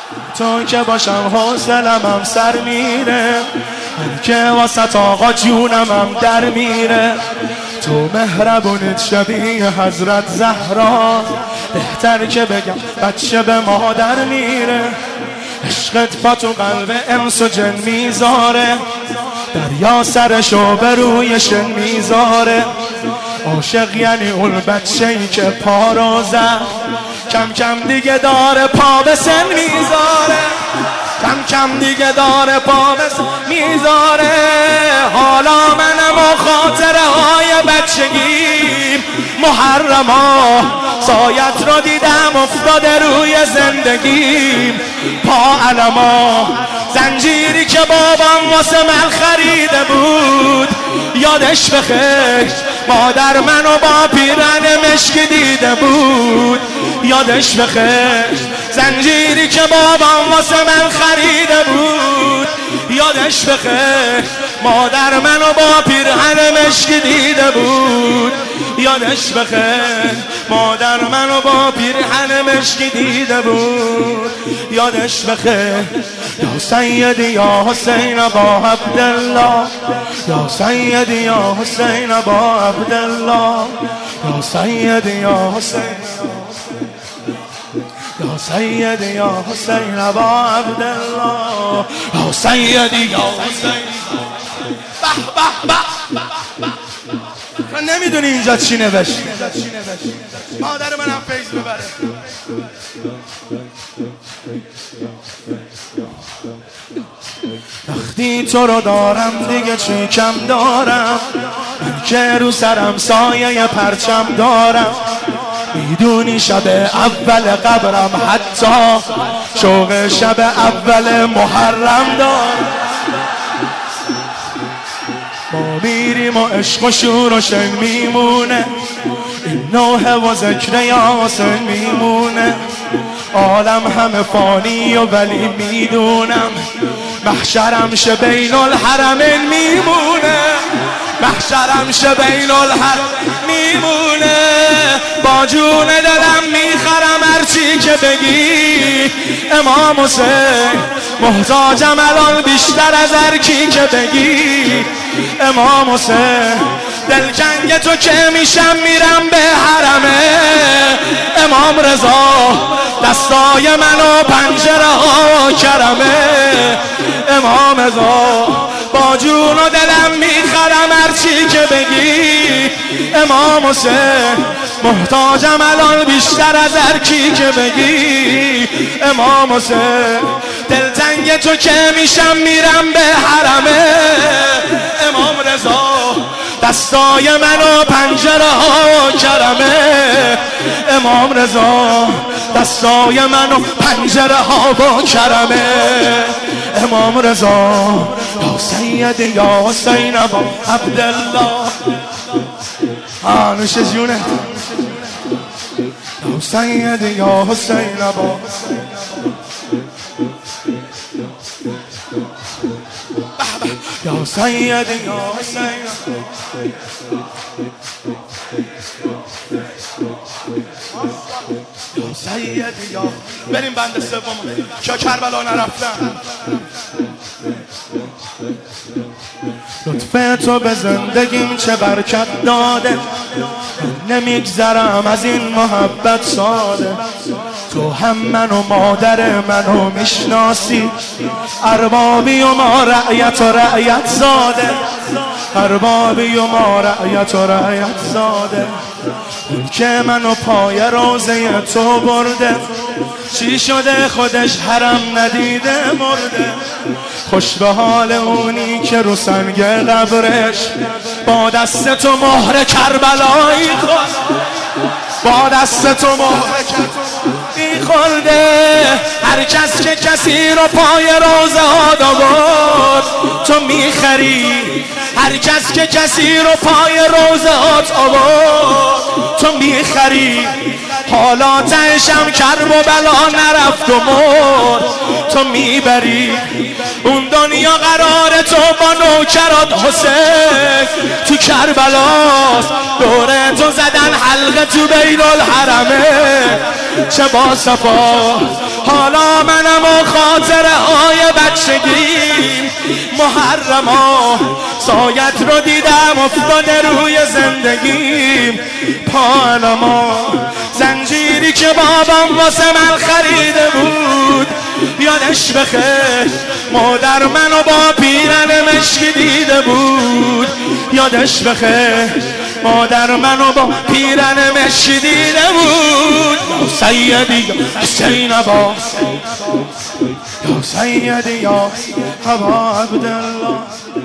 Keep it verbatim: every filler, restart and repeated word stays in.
تو که باشم حوصله‌م سر میره، من که واسه آقا جونمم در میره. تو مهربونت شبیه حضرت زهرا، بهتر که بگم بچه به مادر میره. عشقت پا تو قلب انس و جن میذاره، دریا سرشو به روی شن میذاره. عاشق یعنی اون بچه‌ای که پا رو زد، کم کم دیگه داره پا به سن میذاره، کم کم دیگه داره پا به سن میذاره. حالا منم و خاطره های بچگیم محرما، سایت رو دیدم افتاده روی زندگیم. پا علما زنجیری که بابام واسه من خریده بود، یادش بخیر مادر منو با پیرن مشکی دیده بود. یادش بخیر زنجیری که بابام واسه من خریده بود، یادش بخیر مادر منو با پیرهن مشکی دیده بود. یادش بخیر مادر منو با پیرهن مشکی دیده بود. یادش بخیر یا سیدی یا حسین با عبدالله، یا سیدی یا حسین با عبدالله، یا سیدی یا حسین، یا سیدی یا حسین با عبدالله، یا سیدی یا حسین. به به به من نمیدونی اینجا چی نوشت. مادر منم فیض ببره. وقتی تو رو دارم دیگه چی کم دارم، من که رو سرم سایه پرچم دارم. میدونی شب اول قبرم حتی شوق شب اول محرم دارم. ما میریم و عشق و شور و شن میمونه، این نوحه و ذکر یاسین میمونه. عالم همه فانی و ولی میدونم محشرم شه بین الحرمین میمونه، محشرم شه بین الحرمین میمونه. با جون دلم میخرم هرچی که بگی امام حسین، محتاجم الان بیشتر از هر کی که بگی امام حسین. دلجنگ تو که میشم میرم به حرمه امام رضا، دستای منو پنجره ها کرمه امام رضا. با جون و دلم میخرم هرچی که بگی امام حسین، محتاجم الان بیشتر از هر کی که بگی امام حسین. دلتنگ تو که میشم میرم به حرمه امام رضا، دستای منو پنجره ها کرمه امام رضا، دستای منو پنجره ها با کرمه امام رضا. یا سیدی یا حسین با عبدالله، آنوش جونه. یا سیدی یا حسین با یا سیدی یا حسین. یا سیدی یا بریم بند سوم که کربلا نرفتم. لطف تو به زندگیم چه برکت داده، نمیگذرم از این محبت ساده. تو هم من و مادر منو میشناسی، اربابی و ما رعیت و رعیت زاده، اربابی و ما رعیت و رعیت زاده. اون که منو پای روزه تو برده، چی شده خودش حرم ندیده مرده. خوش به حال اونی که رو سنگ قبرش با دست تو مهر کربلایی خورد، با دست تو مهر کربلایی خورده. هر کس که کسی رو پای روزه ها داورد تو میخری، هر کس که کسی رو پای روزه هات آورد تو میخری. حالا تهشم کرب و بلا نرفت و مرد تو میبری. اون دنیا قرار تو با نوکرات حسین تو کربلاست، دوره تو زدن حلقه تو بین الحرمه چه با صفا. حالا منم و خاطره های بچگیم. محرما سایت رو دیدم افتاده روی زندگیم. پاناما زنجیری که بابام واسه من خریده بود، یادش بخیر مادر منو با پیرن مشکی دیده بود. یادش بخیر مادر منو با پیرن مشکی دیده بود. یا سیدی یا حسین عباس، یا سیدی یا ابا عبدالله.